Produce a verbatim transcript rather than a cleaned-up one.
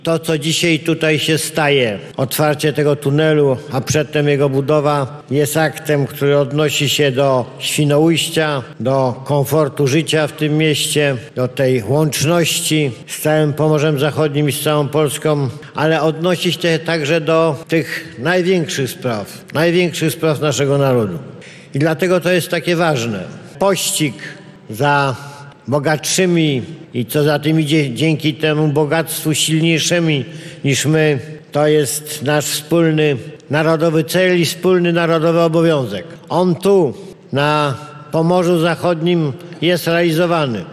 To, co dzisiaj tutaj się staje, otwarcie tego tunelu, a przedtem jego budowa, jest aktem, który odnosi się do Świnoujścia, do komfortu życia w tym mieście, do tej łączności z całym Pomorzem Zachodnim i z całą Polską, ale odnosi się także do tych największych spraw, największych spraw naszego narodu. I dlatego to jest takie ważne. Pościg za bogatszymi i co za tym idzie, dzięki temu bogactwu silniejszymi niż my, to jest nasz wspólny narodowy cel i wspólny narodowy obowiązek. On tu, na Pomorzu Zachodnim, jest realizowany.